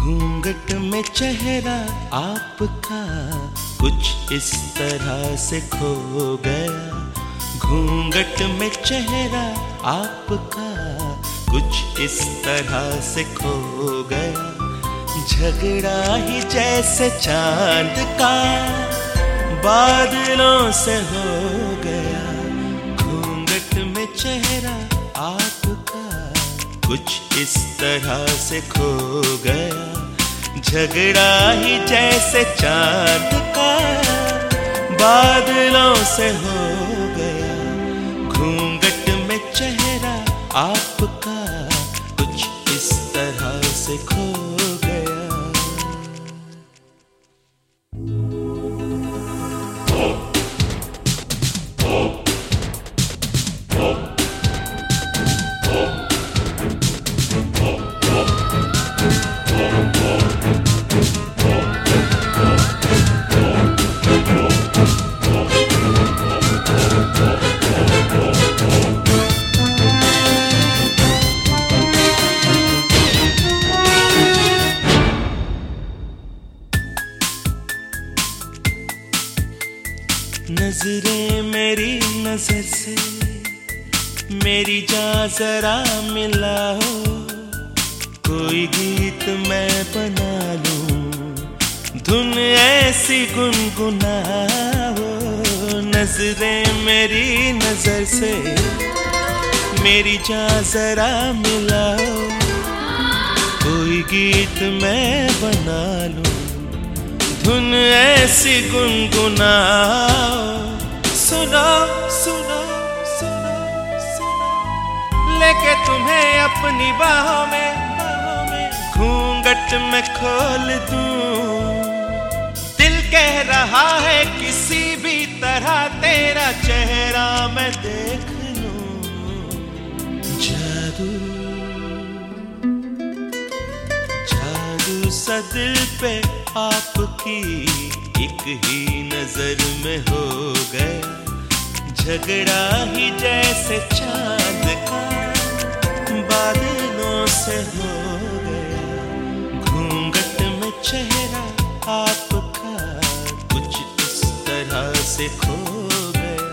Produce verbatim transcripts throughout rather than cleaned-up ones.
घूंघट में चेहरा आपका कुछ इस तरह से खो गया। घूंघट में चेहरा आपका कुछ इस तरह से खो गया। झगड़ा ही जैसे चांद का बादलों से हो गया। घूंघट में चेहरा आपका कुछ इस तरह से खो गया। झगड़ा ही जैसे चांद का बादलों से हो गया। घूंघट में चेहरा आपका कुछ इस तरह से खो गया। नजरें मेरी नजर से मेरी जान जरा मिलाओ। कोई गीत मैं बना लूं, धुन ऐसी गुनगुनाओ। नजरें मेरी नजर से मेरी जान जरा मिलाओ। कोई गीत मैं बना लूं, धुन ऐसी गुनगुनाओ। सुनो सुनो सुनो सुनो, लेके तुम्हें अपनी बाहों में बाहों में घूंघट में खोल दूं। दिल कह रहा है किसी भी तरह तेरा चेहरा मैं देख लूं। जादू जादू सा दिल पे आपकी एक ही नजर में हो गया। झगड़ा ही जैसे चांद का बादलों से हो गया। घूंघट में चेहरा आपका कुछ इस तरह से खो गया।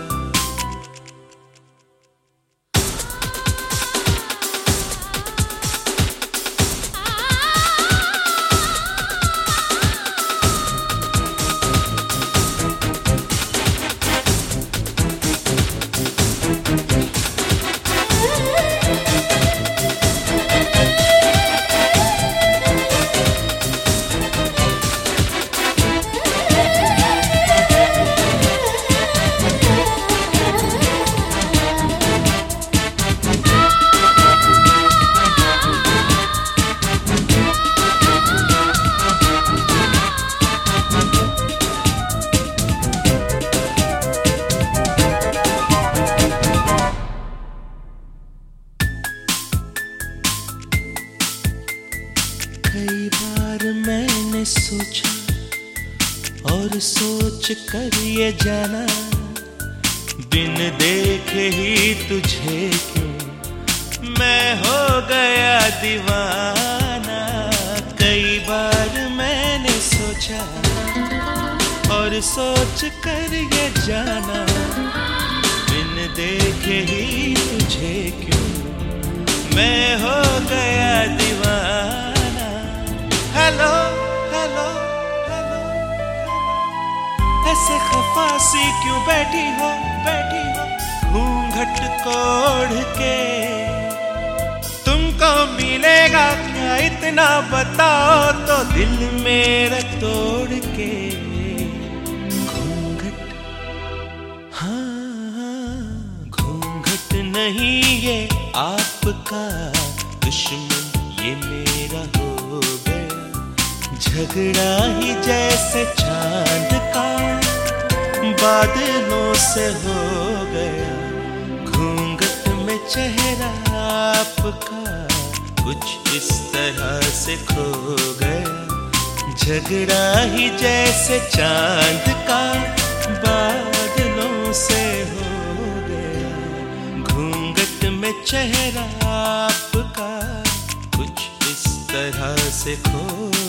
कई बार मैंने सोचा और सोच कर ये जाना, बिन देखे ही तुझे क्यों मैं हो गया दीवाना। कई बार मैंने सोचा और सोच कर ये जाना, बिन देखे ही तुझे क्यों मैं हो गया दीवाना। हेलो हेलो हेलो, ऐसे खफासी क्यों बैठी हो बैठी हो घूंघट को ओढ़ के। तुमको मिलेगा क्या इतना बताओ तो दिल मेरा तोड़ के। घूंघट हाँ घूंघट नहीं ये आपका दुश्मन ये मेरा हो गया। झगड़ा ही जैसे चांद का बादलों से हो गया। घूंघट में चेहरा आपका कुछ इस तरह से खो गया। झगड़ा ही जैसे चांद का बादलों से हो गया। घूंघट में चेहरा आपका कुछ इस तरह से खो